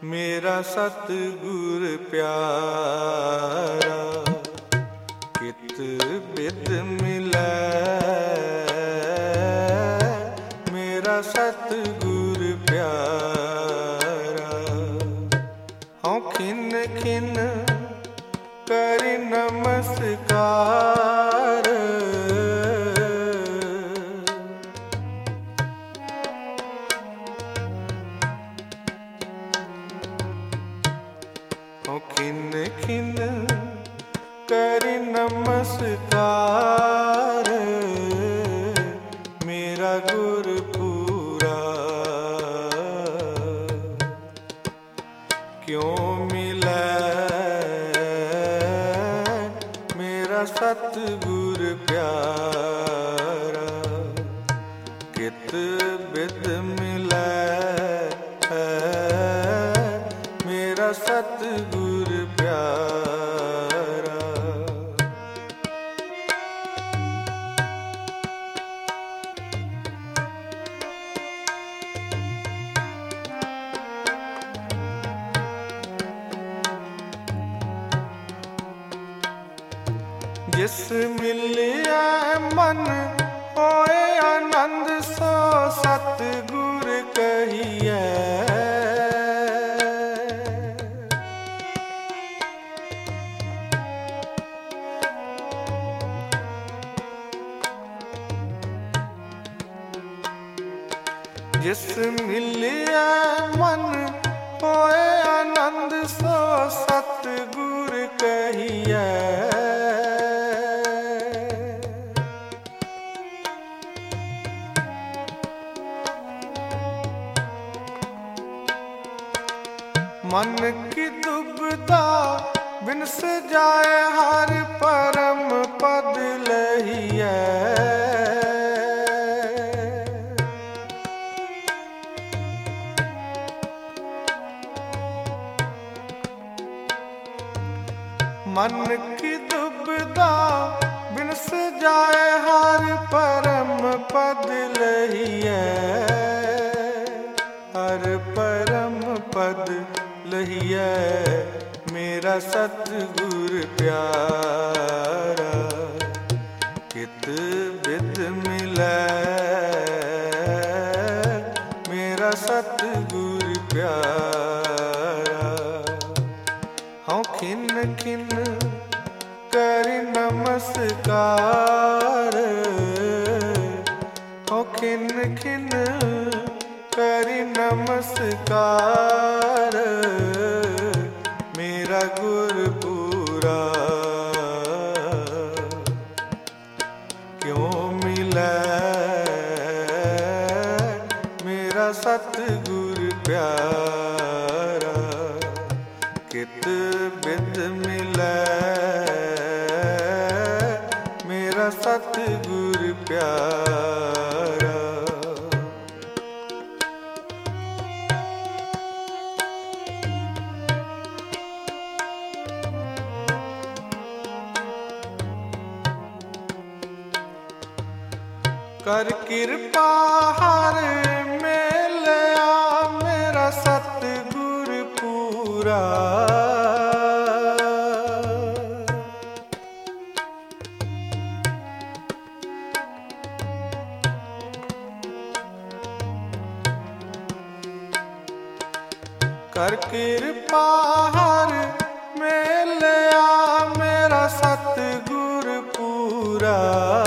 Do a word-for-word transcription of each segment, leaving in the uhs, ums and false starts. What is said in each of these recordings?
मेरा सतगुर प्यारा कित बिद मिलै। मेरा सतगुर प्यारा हूँ खिन खिन करि नमस्कार। हूँ खिन खिन करि नमस्कार। मेरा गुर पूरा क्यों मिलै। मेरा सतगुर प्यारा कित बिद मिलै। मेरा सतगुर प्यारा जिस मिलिया मन होए आनंद सो सतगुर कहिए। जिस मिलिया मन होए आनंद सो सतगुर कहिए। मन की दुबदा बिनस जाए हर परम पद लहिए। मन की दुबदा बिनस जाए हर परम पद लहिए। हर परम पद लहिए। मेरा सतगुर प्यारा कित बिद मिलै। मेरा सतगुर प्यारा हूँ खिन खिन करि नमस्कार। हूँ खिन खिन करि नमस्कार। मेरा गुर पूरा क्यों मिलै। मेरा सतगुर प्यारा कित बिद मिलै। मेरा सतगुर प्यारा कर कृपा हर मेलया। मेरा सतगुर पूरा कर कृपा हर मेलया। मेरा सतगुर पूरा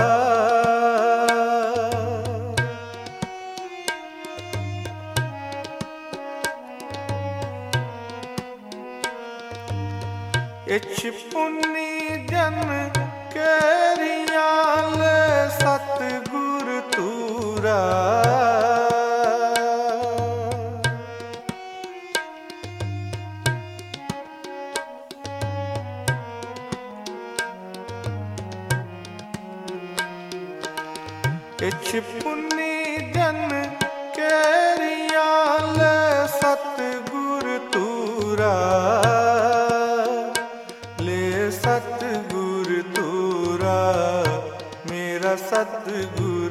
इच पुन्नी जन केरिया ले सतगुर तूरा। इच पुन्नी जन केरिया ले सतगुर तूरा। ले सतगुर तूरा मेरा सतगुर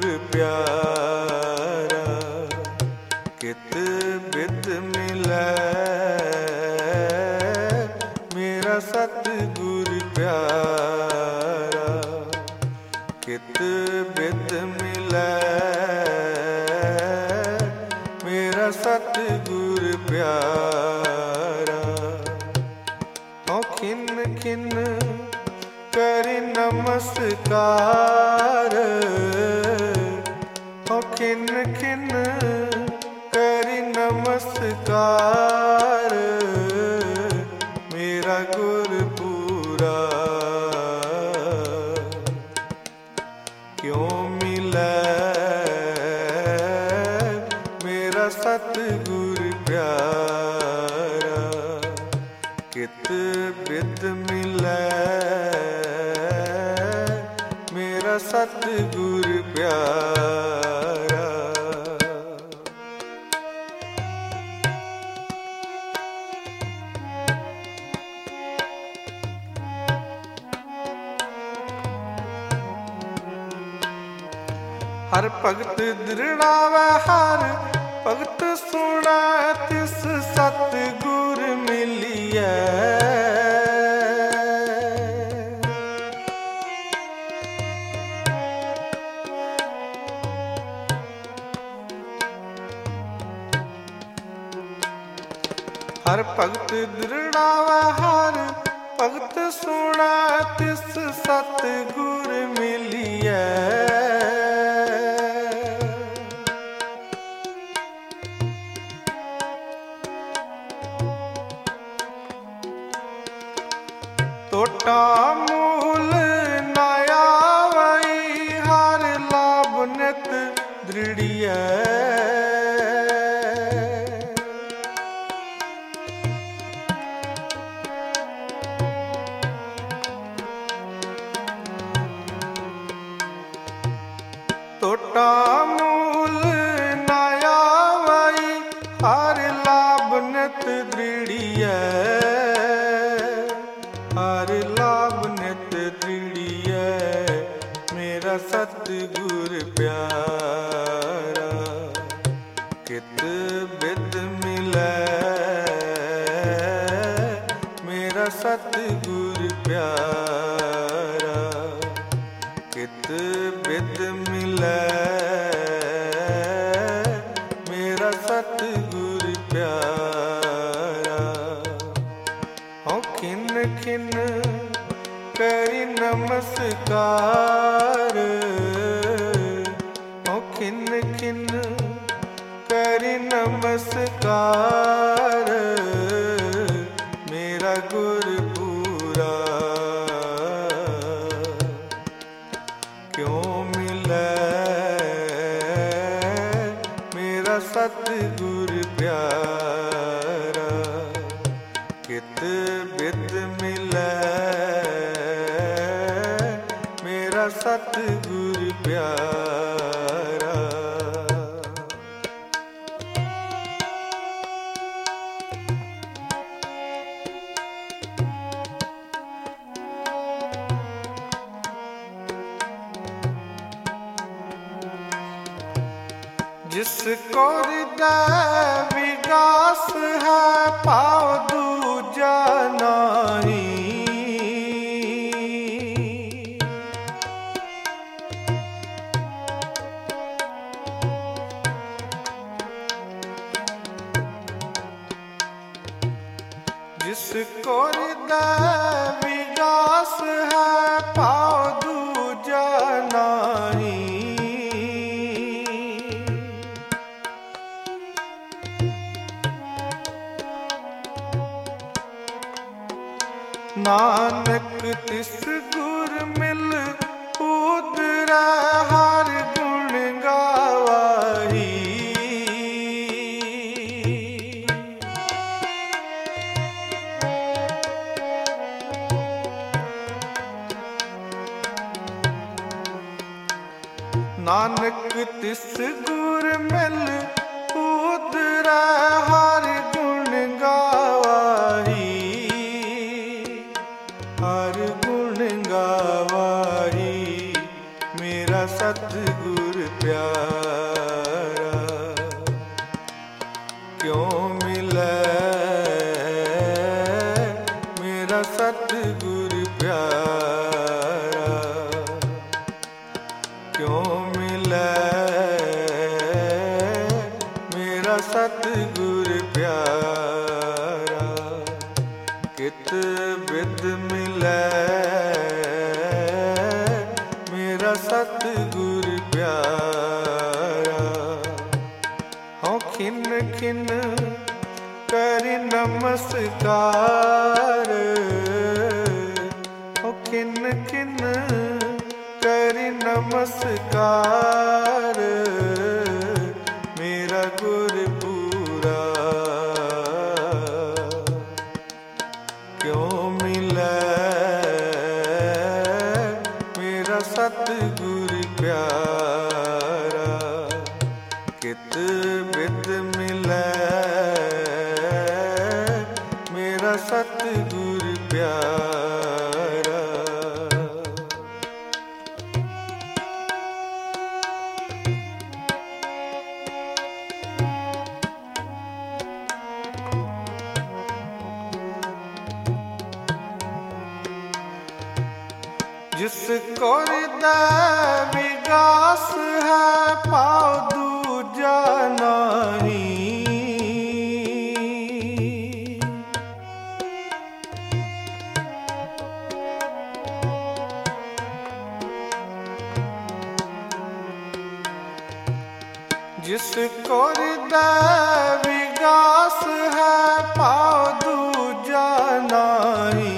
प्यारा कित बिद मिलै। प्यारा। कित बिद मिलै मेरा सतगुर प्यारा। औ खिन खिन करि नमस्कार, औ खिन खिन करि नमस्कार मेरा गुर पूरा। क्यों मिलै मेरा सतगुर प्यारा। कित बिद मिलै मेरा सतगुर प्यारा। हर भगत दृढ़ावै हर भगत सुनै तिस सतगुर मिलियै। हर भगत दृढ़ावै हर भगत सुनै तिस सतगुर मिलियै। टोटा मूल न आवै हर लाभ नित दृढ़ियै। टोटा मूल न आवै हर लाभ नित दृढ़ियै। हर लाभ नित दृढ़ियै मेरा सतगुर प्यारा। कित बिद मिलै मेरा सतगुर प्यारा। कित बिद मिलै मेरा सतगुर प्यारा। औ खिन खिन करि नमस्कार, औ खिन खिन करि नमस्कार मेरा गुर पूरा। क्यों मिलै मेरा सतगुर प्यारा। कित बिद मिलै मेरा सतगुर प्यारा। जिसको हृदय विगास है पाव दूजा नाही। जिसको हृदय विगास है पाव दूजा नाही। नानक तिस गुर मिल उतरै हर गुण गावही। नानक तिस गुर मिल उतरै हर गुण गावही। हर गुण गावही मेरा सतगुर प्यारा। क्यों मिलै मेरा सतगुर प्यारा। कित बिद मिलै मेरा सतगुर प्यारा। हूँ खिन खिन कर नमस्कार, हूँ खिन खिन कर नमस्कार मेरा गुरपुरा। क्यों मिलै मेरा सतगुर प्यारा। कित बिद मिलै मेरा सतगुर प्यारा। जिस कोर दा विगास है पाओ दूजा नाही। जिस कोर दा विगास है पाओ दूजा नाही।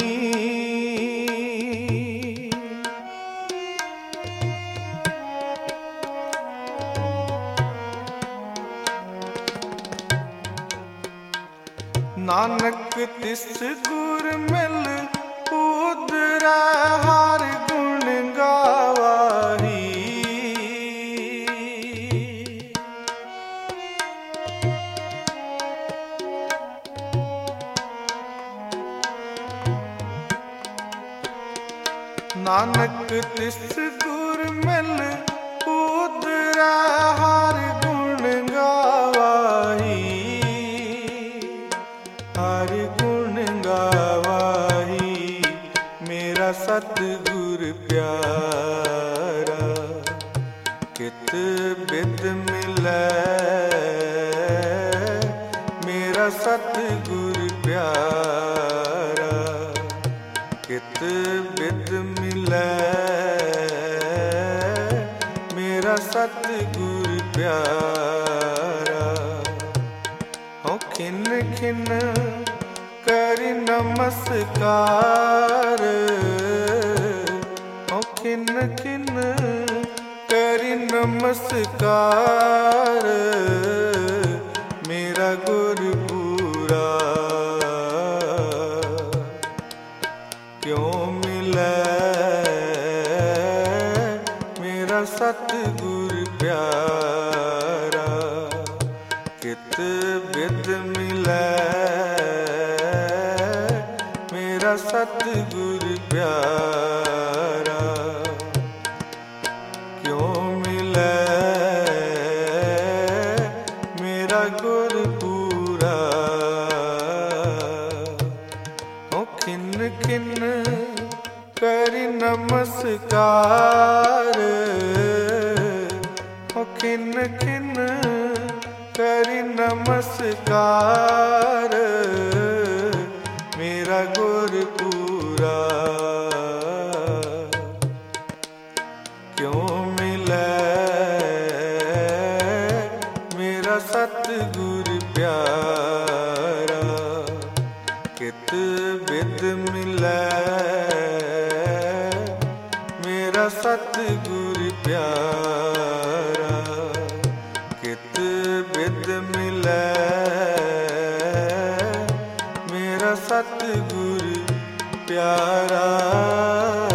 नानक तिस गुर मिल उदरै हर गुण गावाही। नानक तिस गुर मिल उदरै हर गुण गावाही। हर गुण गावाही मेरा सतगुर प्यारा। कित बिद मिलै मेरा सतगुर प्यारा। कित बिद मिलै मेरा सतगुर प्यारा। हूँ खिन खिन कर नमस्कार, हूँ खिन खिन कर नमस्कार मेरा गुरपुरा। क्यों मिलै मेरा सतगुर प्यारा। कित बिद मिलै मेरा सतगुर प्यारा। क्यों मिलै मेरा गुरपुरा। हूँ खिन खिन कर नमस्कार, हूँ खिन खिन कर नमस्कार मेरा गुरपुरा। क्यों मिलै मेरा सतगुर प्यारा। कित बिद मिलै मेरा सतगुर प्यारा। कित बिद मिलै मेरा सतगुर प्यारा।